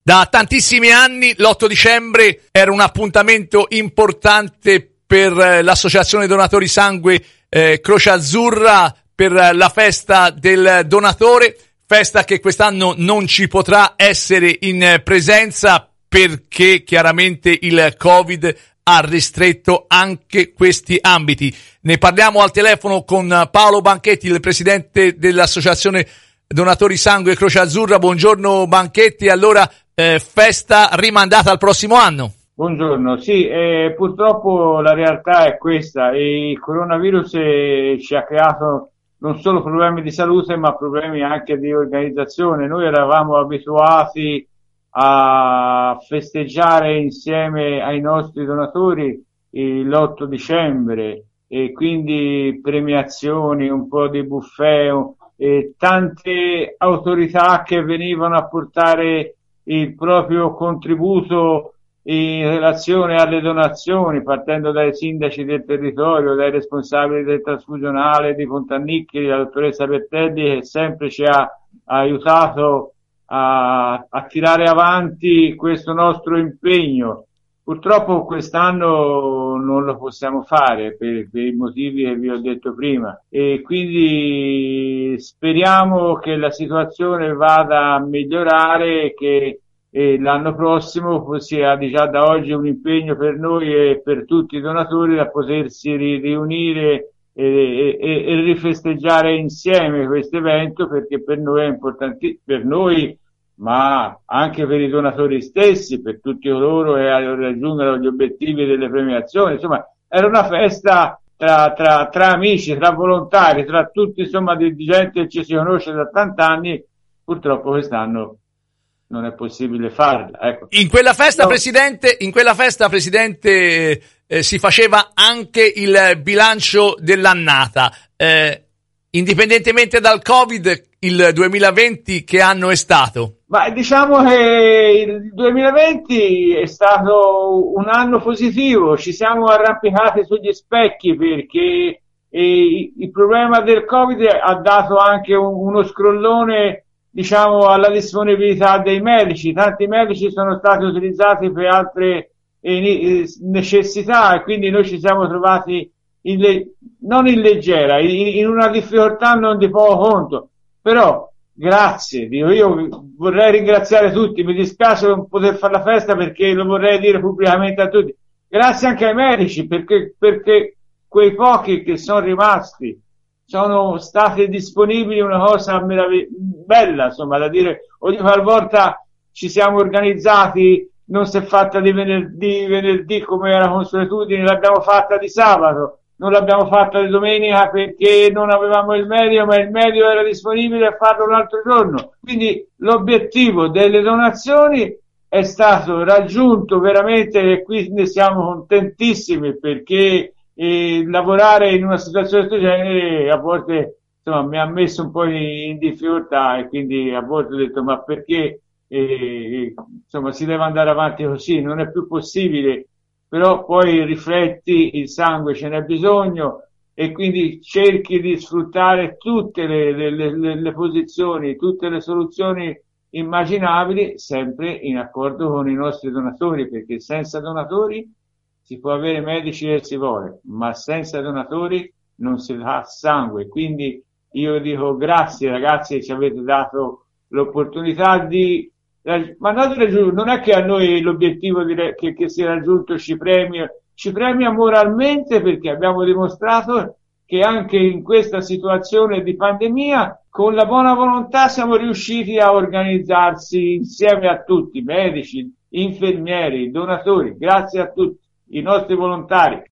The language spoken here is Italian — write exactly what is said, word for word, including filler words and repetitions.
Da tantissimi anni l'otto dicembre era un appuntamento importante per l'Associazione Donatori Sangue eh, Croce Azzurra, per la festa del donatore, festa che quest'anno non ci potrà essere in presenza perché chiaramente il Covid ha ristretto anche questi ambiti. Ne parliamo al telefono con Paolo Banchetti, il presidente dell'Associazione Donatori Sangue Croce Azzurra. Buongiorno Banchetti, allora eh, festa rimandata al prossimo anno. Buongiorno, sì, eh, purtroppo la realtà è questa, il coronavirus eh, ci ha creato non solo problemi di salute ma problemi anche di organizzazione. Noi eravamo abituati a festeggiare insieme ai nostri donatori l'otto dicembre e quindi premiazioni, un po' di buffet e tante autorità che venivano a portare il proprio contributo in relazione alle donazioni, partendo dai sindaci del territorio, dai responsabili del trasfusionale di Pontannicchi, la dottoressa Bertelli, che sempre ci ha, ha aiutato a, a tirare avanti questo nostro impegno. Purtroppo quest'anno non lo possiamo fare per, per i motivi che vi ho detto prima e quindi speriamo che la situazione vada a migliorare e che e l'anno prossimo sia già da oggi un impegno per noi e per tutti i donatori da potersi ri- riunire e, e, e rifesteggiare insieme questo evento, perché per noi è importante, per noi ma anche per i donatori stessi, per tutti coloro che raggiungono gli obiettivi delle premiazioni. Insomma, era una festa tra, tra, tra amici, tra volontari, tra tutti, insomma, di, di gente che ci si conosce da tanti anni. Purtroppo quest'anno non è possibile farla, ecco. In quella festa, no. Presidente, in quella festa, Presidente, eh, si faceva anche il bilancio dell'annata. Eh, indipendentemente dal Covid, il duemilaventi che anno è stato? Ma diciamo che il duemilaventi è stato un anno positivo, ci siamo arrampicati sugli specchi perché eh, il problema del Covid ha dato anche un, uno scrollone, diciamo, alla disponibilità dei medici. Tanti medici sono stati utilizzati per altre eh, necessità e quindi noi ci siamo trovati in le, non in leggera, in, in una difficoltà non di poco conto. Però grazie, dico, io vorrei ringraziare tutti, mi dispiace non poter fare la festa perché lo vorrei dire pubblicamente a tutti. Grazie anche ai medici perché, perché quei pochi che sono rimasti sono stati disponibili, una cosa meraviglia, bella, insomma, da dire. Ogni qualvolta ci siamo organizzati, non si è fatta di venerdì, venerdì come era consuetudine, l'abbiamo fatta di sabato, non l'abbiamo fatta di domenica perché non avevamo il medico, ma il medico era disponibile a farlo un altro giorno. Quindi l'obiettivo delle donazioni è stato raggiunto veramente e qui ne siamo contentissimi perché e lavorare in una situazione di questo genere a volte, insomma, mi ha messo un po' in, in difficoltà e quindi a volte ho detto ma perché eh, insomma si deve andare avanti così, non è più possibile. Però poi rifletti, il sangue ce n'è bisogno e quindi cerchi di sfruttare tutte le, le, le, le posizioni, tutte le soluzioni immaginabili, sempre in accordo con i nostri donatori, perché senza donatori si può avere medici che si vuole, ma senza donatori non si dà sangue. Quindi io dico grazie ragazzi che ci avete dato l'opportunità di, ma non è che a noi l'obiettivo di, che, che sia raggiunto ci premia, ci premia moralmente perché abbiamo dimostrato che anche in questa situazione di pandemia con la buona volontà siamo riusciti a organizzarsi insieme a tutti, medici, infermieri, donatori, grazie a tutti i nostri volontari.